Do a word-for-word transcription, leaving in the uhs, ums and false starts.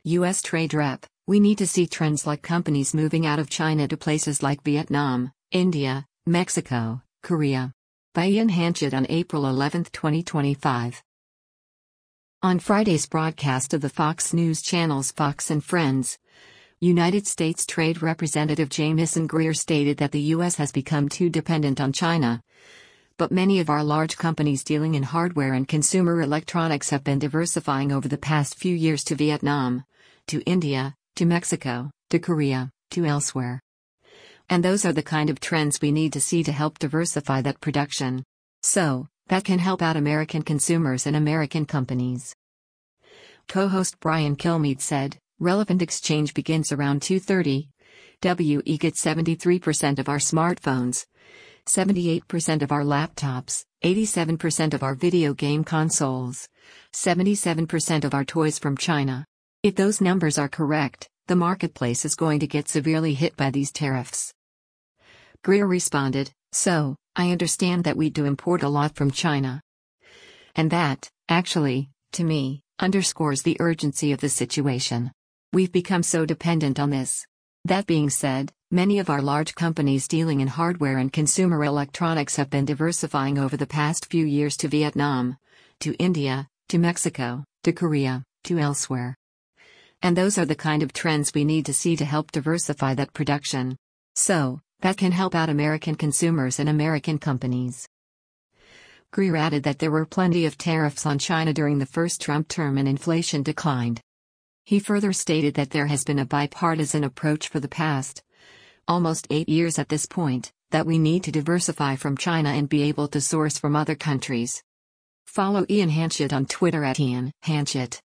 U S Trade Rep, we need to see trends like companies moving out of China to places like Vietnam, India, Mexico, Korea. By Ian Hanchett on April eleventh, twenty twenty-five. On Friday's broadcast of the Fox News Channel's Fox and Friends, United States Trade Representative Jamieson Greer stated that the U S has become too dependent on China. But many of our large companies dealing in hardware and consumer electronics have been diversifying over the past few years to Vietnam, to India, to Mexico, to Korea, to elsewhere. And those are the kind of trends we need to see to help diversify that production. So, that can help out American consumers and American companies. Co-host Brian Kilmeade said, relevant exchange begins around two thirty. We get seventy-three percent of our smartphones, seventy-eight percent of our laptops, eighty-seven percent of our video game consoles, seventy-seven percent of our toys from China. If those numbers are correct, the marketplace is going to get severely hit by these tariffs. Greer responded, so, I understand that we do import a lot from China. And that, actually, to me, underscores the urgency of the situation. We've become so dependent on this. That being said, many of our large companies dealing in hardware and consumer electronics have been diversifying over the past few years to Vietnam, to India, to Mexico, to Korea, to elsewhere. And those are the kind of trends we need to see to help diversify that production. So, that can help out American consumers and American companies. Greer added that there were plenty of tariffs on China during the first Trump term and inflation declined. He further stated that there has been a bipartisan approach for the past, almost eight years at this point, that we need to diversify from China and be able to source from other countries. Follow Ian Hanchett on Twitter at Ian Hanchett.